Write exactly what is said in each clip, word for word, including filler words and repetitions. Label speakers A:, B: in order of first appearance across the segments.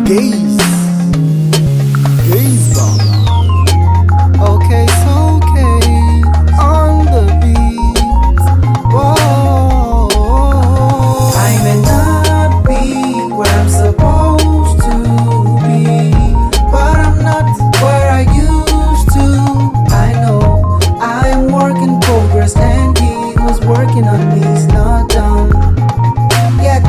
A: Gaze. Gaze, Baba. Okay, so okay. On the beat. Whoa. I may not be where I'm supposed to be, but I'm not where I used to. I know I'm work in progress, and he who's working on me is not done yet.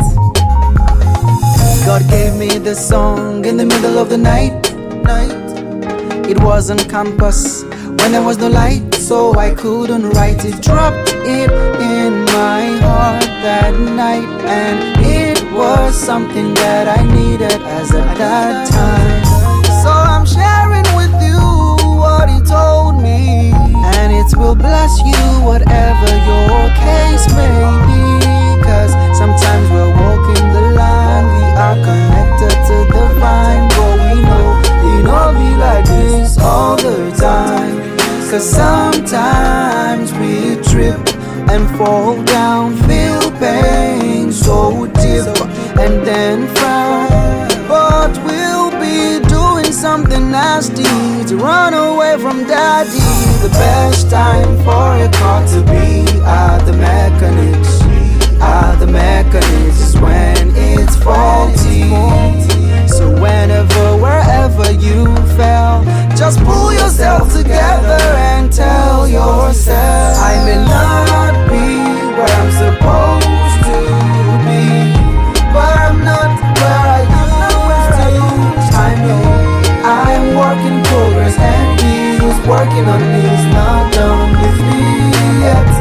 A: God gave me this song in the middle of the night, night. It was on campus when there was no light, so I couldn't write it. Dropped it in my heart that night, and it was something that I needed as at that time. So I'm sharing with you what he told me, and it will bless you whatever your case may be. Cause sometimes we're walking the line, we are connected to the vine, but we know it don't be like this all the time. Cause sometimes we trip and fall down, feel pain so deep, and then frown. But we'll be doing something nasty to run away from daddy. The best time for a car to be at the mechanics, at the mechanics is when it's faulty. So whenever, wherever you fell, just pull yourself together and tell yourself, I may not be where I'm supposed to be, but I'm not where I used to. I know I'm work in progress, and he who's working on me is not done with me yet.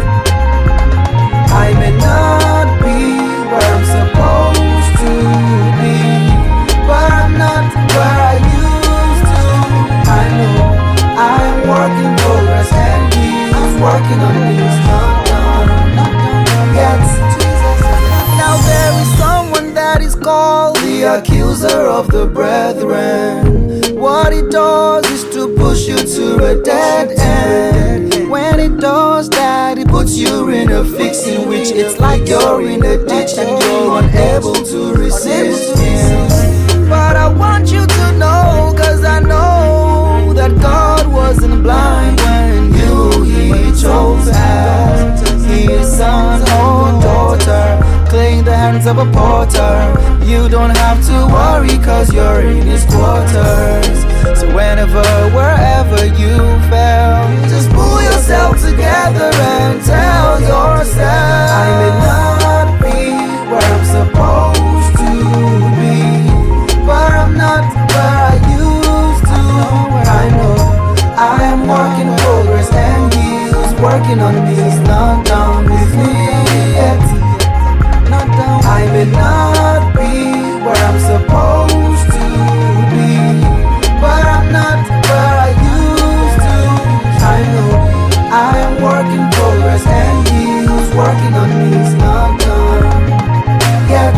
A: I may not be where I'm supposed to be, but I'm not where I used to. I know I'm work in progress, and he who's working on me is not done, not done yet. Now there is someone that is called the accuser of the brethren. What it does is to push you to a dead end. When it does that, it puts you in a fix in which it's like you're in a ditch and you're unable to resist him. But I want you to know, cause I know that God wasn't blind when you he chose as his son or daughter. Clay in the hands of a potter. You don't have to worry cause you're in his quarters. So whenever, wherever you fell, just pull yourself together and tell yourself, I may not be where I'm supposed to be, but I'm not where I used to. I know I am work in progress, and he who's working on me is not done with me yet. Not done. I may not be where I'm supposed to be, but I'm not where I used to. I know I am work in progress, and he who's working on me is not done yet.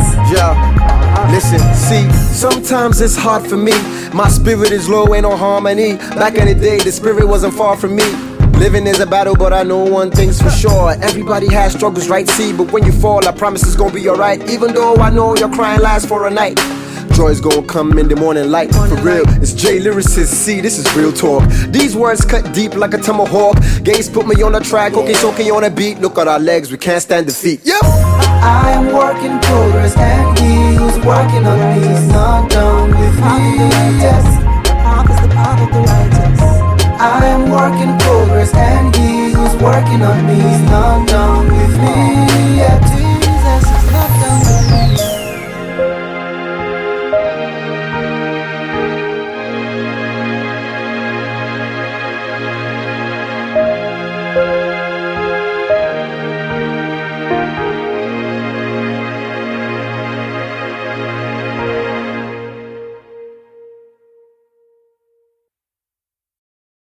B: Yeah, listen, see, sometimes it's hard for me. My spirit is low, ain't no harmony. Back in the day, the spirit wasn't far from me. Living is a battle, but I know one thing's for sure. Everybody has struggles, right? See, but when you fall, I promise it's gonna be alright. Even though I know your crying lasts for a night, joy's gonna come in the morning light. For real, it's J Lyricist. See, this is real talk. These words cut deep like a tomahawk. Gaze put me on the track, okay, so okay on the beat. Look at our legs, we can't stand defeat. Yep.
A: I am work in progress, and he who's working on me is not done with me. Yes, the path is the path of the righteous. I am work in progress, and he who's working on me is not